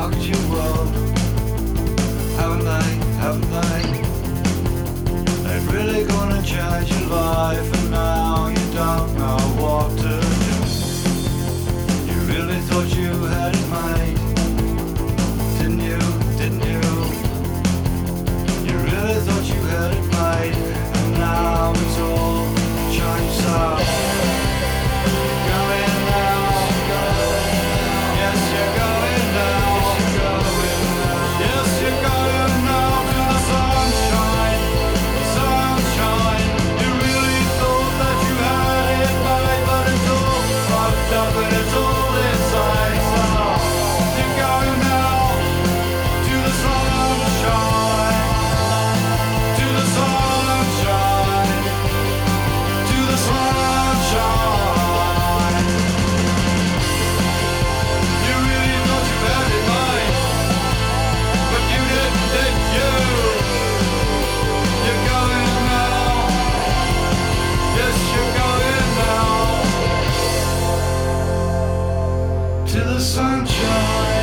rocked your world. Haven't they? Haven't they? They're really gonna change your life, and now you don't know what to do. You really thought you had it made, didn't you? Didn't you? You really thought you had it made, and now it's all changed. So you're going now. Yes, you're going now. Yes, you're going now to the sunshine. The sunshine. You really thought that you had it made, but it's all fucked up and it's all inside. So you're going now to the sunshine. To the sunshine. To the sunshine. You really thought you had it made, but you didn't, did you? You're going now. Yes, you're going now to the sunshine.